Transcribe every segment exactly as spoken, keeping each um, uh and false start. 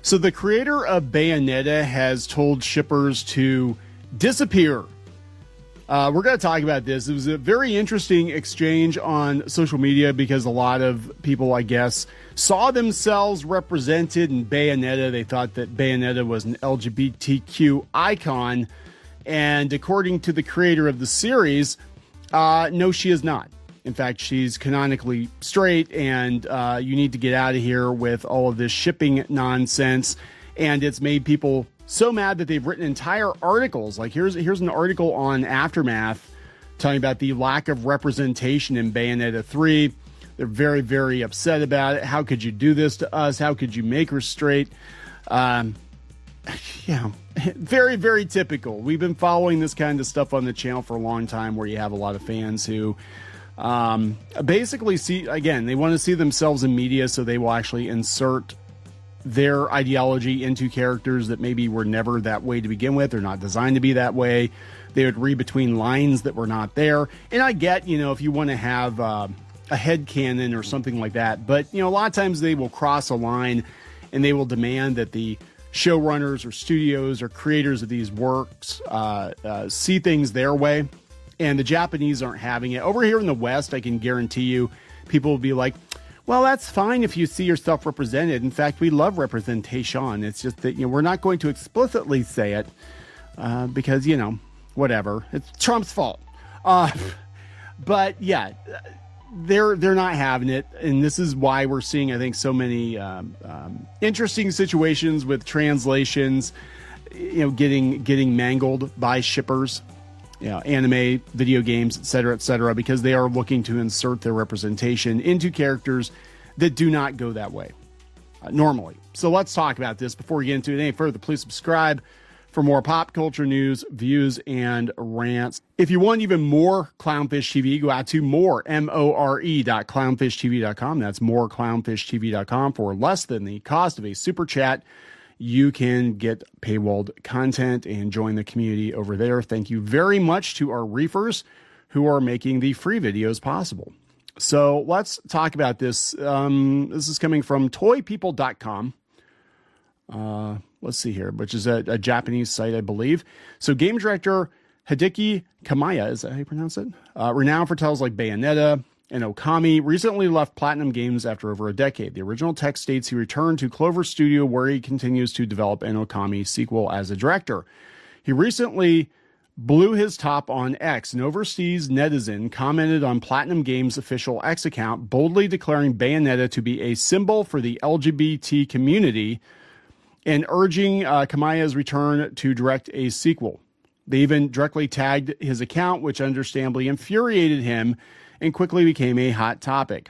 So the creator of Bayonetta has told shippers to disappear. Uh, we're going to talk about this. It was a very interesting exchange on social media because a lot of people, I guess, saw themselves represented in Bayonetta. They thought that Bayonetta was an L G B T Q icon. And according to the creator of the series, uh, no, she is not. In fact, she's canonically straight, and uh, you need to get out of here with all of this shipping nonsense. And it's made people so mad that they've written entire articles. Like here's here's an article on Aftermath telling about the lack of representation in Bayonetta three. They're very, very upset about it. How could you do this to us? How could you make her straight? Um, yeah, very, very typical. We've been following this kind of stuff on the channel for a long time, where you have a lot of fans who um, basically see, again, they want to see themselves in media, so they will actually insert their ideology into characters that maybe were never that way to begin with. They're not designed to be that way. They would read between lines that were not there. And I get, you know, if you want to have uh, a headcanon or something like that, but, you know, a lot of times they will cross a line and they will demand that the showrunners or studios or creators of these works uh, uh, see things their way. And the Japanese aren't having it. Over here in the West, I can guarantee you, people will be like, well, that's fine if you see yourself represented. In fact, we love representation. It's just that, you know, we're not going to explicitly say it uh, because, you know, whatever. It's Trump's fault. Uh, but yeah, they're they're not having it, and this is why we're seeing, I think, so many um, um, interesting situations with translations, you know, getting getting mangled by shippers. You know, anime, video games, et cetera, et cetera, because they are looking to insert their representation into characters that do not go that way uh, normally. So let's talk about this. Before we get into it any further, please subscribe for more pop culture news, views, and rants. If you want even more Clownfish T V, go out to more, M O R E dot clownfish T V dot com. That's more clownfish T V dot com. For less than the cost of a super chat, you can get paywalled content and join the community over there. Thank you very much to our reefers who are making the free videos possible. So let's talk about this. Um, this is coming from toy people dot com. Uh, let's see here, which is a, a Japanese site, I believe. So game director Hideki Kamiya, is that how you pronounce it? Uh, renowned for titles like Bayonetta and Okami, recently left Platinum Games after over a decade. The original text states he returned to Clover Studio, where he continues to develop an Okami sequel as a director. He recently blew his top on X. An overseas netizen commented on Platinum Games' official X account, boldly declaring Bayonetta to be a symbol for the L G B T community and urging uh, Kamiya's return to direct a sequel. They even directly tagged his account, which understandably infuriated him and quickly became a hot topic.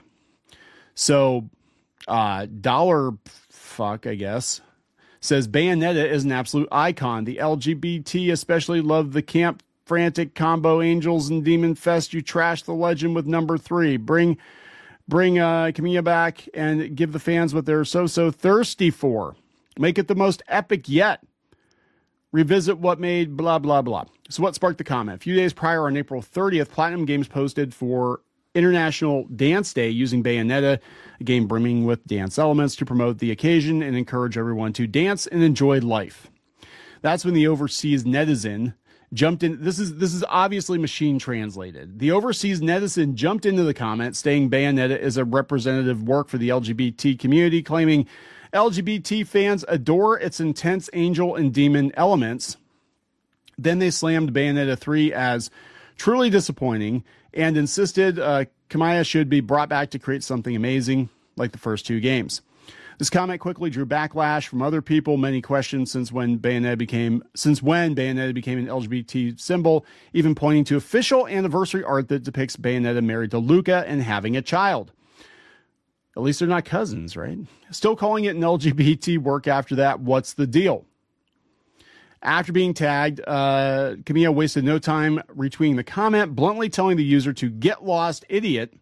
So, uh, Dollar Fuck, I guess, says Bayonetta is an absolute icon. The L G B T especially love the camp frantic combo Angels and Demon Fest. You trash the legend with number three. Bring, bring uh, Kamiya back and give the fans what they're so, so thirsty for. Make it the most epic yet. Revisit what made blah, blah, blah. So what sparked the comment? A few days prior, on April thirtieth, Platinum Games posted for International Dance Day using Bayonetta, a game brimming with dance elements, to promote the occasion and encourage everyone to dance and enjoy life. That's when the overseas netizen jumped in. This is this is obviously machine translated. The overseas netizen jumped into the comment saying Bayonetta is a representative work for the L G B T community, claiming L G B T fans adore its intense angel and demon elements. Then they slammed Bayonetta three as truly disappointing and insisted uh, Kamiya should be brought back to create something amazing like the first two games. This comment quickly drew backlash from other people. Many questioned since when Bayonetta became since when Bayonetta became an L G B T symbol, even pointing to official anniversary art that depicts Bayonetta married to Luca and having a child. At least they're not cousins, right? Still calling it an L G B T work after that. What's the deal? After being tagged, uh, Kamiya wasted no time retweeting the comment, bluntly telling the user to get lost, idiot.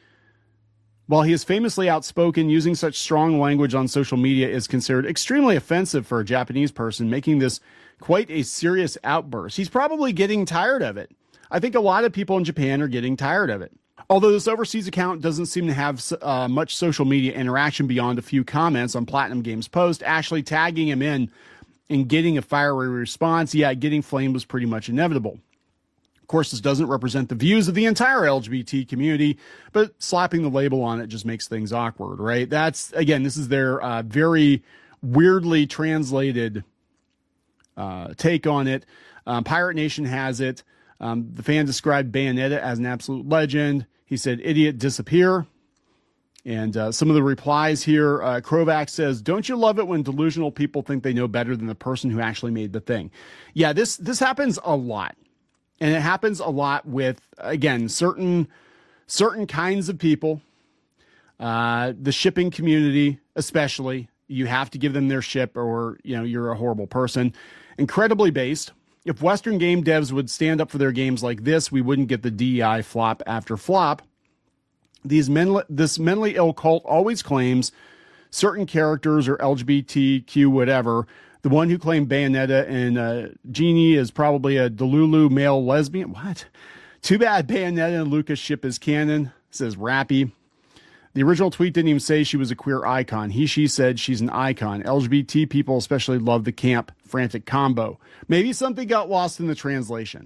While he is famously outspoken, using such strong language on social media is considered extremely offensive for a Japanese person, making this quite a serious outburst. He's probably getting tired of it. I think a lot of people in Japan are getting tired of it. Although this overseas account doesn't seem to have uh, much social media interaction beyond a few comments on Platinum Games' post, actually tagging him in and getting a fiery response, yeah, getting flamed was pretty much inevitable. Of course, this doesn't represent the views of the entire L G B T community, but slapping the label on it just makes things awkward, right? That's, again, this is their uh, very weirdly translated uh, take on it. Um, Pirate Nation has it. Um, the fan described Bayonetta as an absolute legend. He said, idiot, disappear. And uh, some of the replies here, uh, Krovac says, don't you love it when delusional people think they know better than the person who actually made the thing? Yeah, this this happens a lot. And it happens a lot with, again, certain certain kinds of people. Uh, the shipping community, especially. You have to give them their ship or, you know, you're a horrible person. Incredibly based. If Western game devs would stand up for their games like this, we wouldn't get the D E I flop after flop. These men, this mentally ill cult always claims certain characters or L G B T Q whatever. The one who claimed Bayonetta and uh, Genie is probably a Delulu male lesbian. What? Too bad Bayonetta and Lucas ship is canon, says Rappy. The original tweet didn't even say she was a queer icon. He, she said she's an icon. L G B T people especially love the camp frantic combo. Maybe something got lost in the translation.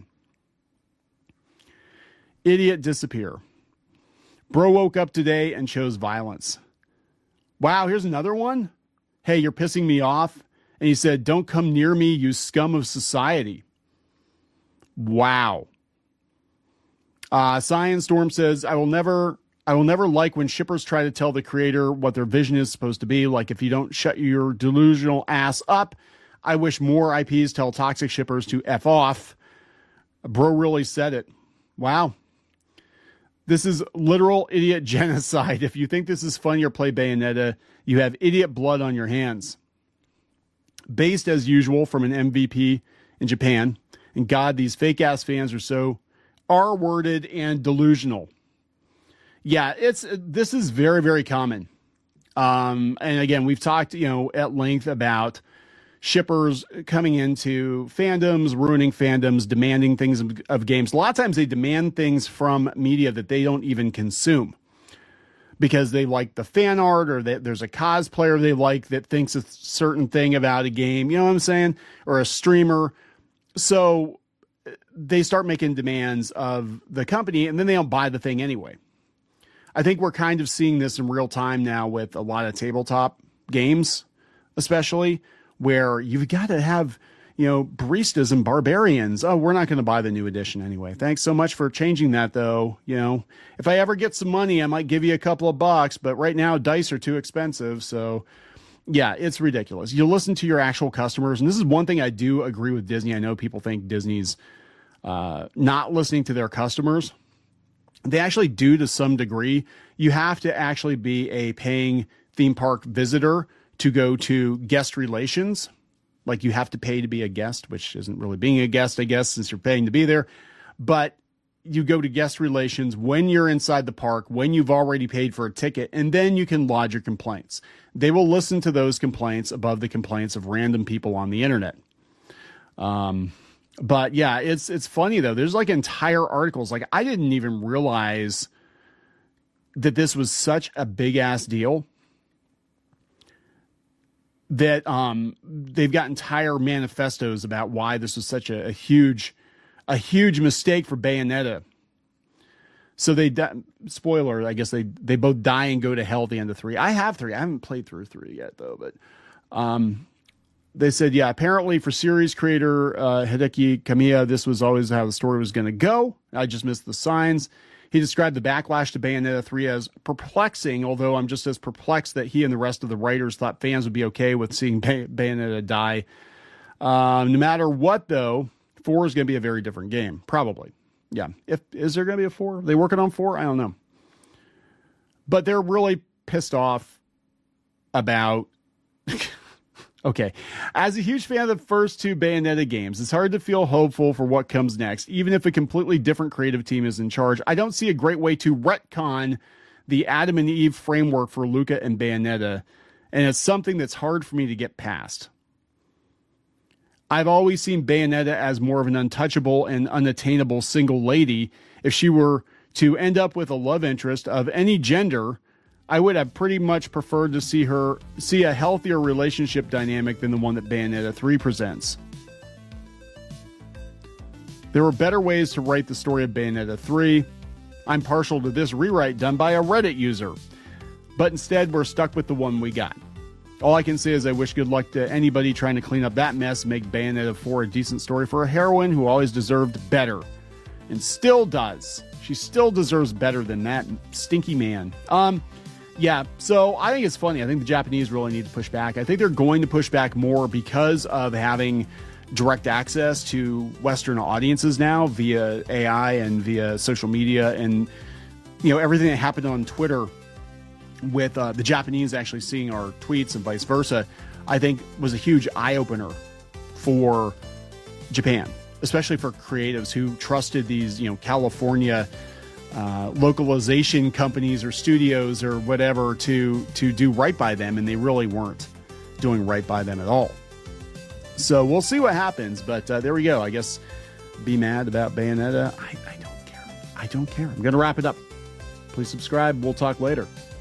Idiot, disappear. Bro woke up today and chose violence. Wow, here's another one. Hey, you're pissing me off. And he said, don't come near me, you scum of society. Wow. Uh, Science Storm says, I will never... I will never like when shippers try to tell the creator what their vision is supposed to be. Like, if you don't shut your delusional ass up, I wish more I Ps tell toxic shippers to F off. Bro really said it. Wow. This is literal idiot genocide. If you think this is fun, you're play Bayonetta, you have idiot blood on your hands. Based as usual from an M V P in Japan. And God, these fake ass fans are so R-worded and delusional. Yeah, it's this is very, very common. Um, and again, we've talked, you know, at length about shippers coming into fandoms, ruining fandoms, demanding things of, of games. A lot of times they demand things from media that they don't even consume because they like the fan art or they, there's a cosplayer they like that thinks a certain thing about a game. You know what I'm saying? Or a streamer. So they start making demands of the company and then they don't buy the thing anyway. I think we're kind of seeing this in real time now with a lot of tabletop games, especially where you've got to have, you know, baristas and barbarians. Oh, we're not going to buy the new edition anyway. Thanks so much for changing that, though. You know, if I ever get some money, I might give you a couple of bucks, but right now dice are too expensive. So, yeah, it's ridiculous. You listen to your actual customers, and this is one thing I do agree with Disney. I know people think Disney's uh, not listening to their customers. They actually do to some degree. You have to actually be a paying theme park visitor to go to guest relations. Like you have to pay to be a guest, which isn't really being a guest, I guess, since you're paying to be there. But you go to guest relations when you're inside the park, when you've already paid for a ticket, and then you can lodge your complaints. They will listen to those complaints above the complaints of random people on the internet. Um, But yeah, it's it's funny though. There's like entire articles. Like I didn't even realize that this was such a big ass deal. That um they've got entire manifestos about why this was such a, a huge, a huge mistake for Bayonetta. So they di- spoiler, I guess they they both die and go to hell at the end of three. I have three. I haven't played through three yet though, but um. They said, yeah, apparently for series creator uh, Hideki Kamiya, this was always how the story was going to go. I just missed the signs. He described the backlash to Bayonetta three as perplexing, although I'm just as perplexed that he and the rest of the writers thought fans would be okay with seeing Bay- Bayonetta die. Um, no matter what, though, four is going to be a very different game. Probably. Yeah. If Is there going to be a four? Are they working on four? I don't know. But they're really pissed off about... Okay, as a huge fan of the first two Bayonetta games, it's hard to feel hopeful for what comes next, even if a completely different creative team is in charge. I don't see a great way to retcon the Adam and Eve framework for Luca and Bayonetta, and it's something that's hard for me to get past. I've always seen Bayonetta as more of an untouchable and unattainable single lady. If she were to end up with a love interest of any gender, I would have pretty much preferred to see her see a healthier relationship dynamic than the one that Bayonetta three presents. There were better ways to write the story of Bayonetta three. I'm partial to this rewrite done by a Reddit user, but instead we're stuck with the one we got. All I can say is I wish good luck to anybody trying to clean up that mess and make Bayonetta four a decent story for a heroine who always deserved better. And still does. She still deserves better than that stinky man. Um, yeah, so I think it's funny. I think the Japanese really need to push back. I think they're going to push back more because of having direct access to Western audiences now via A I and via social media, and you know everything that happened on Twitter with uh, the Japanese actually seeing our tweets and vice versa, I think was a huge eye-opener for Japan, especially for creatives who trusted these, you know, California uh, localization companies or studios or whatever to to do right by them, and they really weren't doing right by them at all. So we'll see what happens, but uh, there we go. I guess be mad about Bayonetta. I, I don't care. I don't care. I'm going to wrap it up. Please subscribe. We'll talk later.